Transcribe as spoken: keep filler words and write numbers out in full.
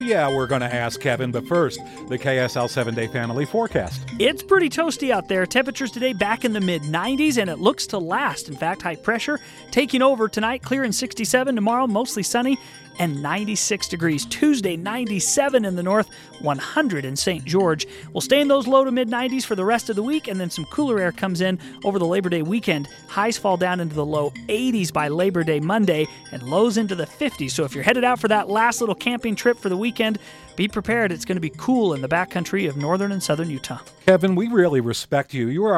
Yeah, we're going to ask Kevin, but first, the K S L seven-day family forecast. It's pretty toasty out there. Temperatures today back in the mid nineties, and it looks to last. In fact, high pressure taking over tonight, clear and sixty-seven. Tomorrow, mostly sunny and ninety-six degrees. Tuesday, ninety-seven in the north, one hundred in Saint George. We'll stay in those low to mid nineties for the rest of the week, and then some cooler air comes in over the Labor Day weekend. Highs fall down into the low eighties by Labor Day Monday, and lows into the fifties. So if you're headed out for that last little camping trip for the weekend, be prepared. It's going to be cool in the backcountry of northern and southern Utah. Kevin, we really respect you. You are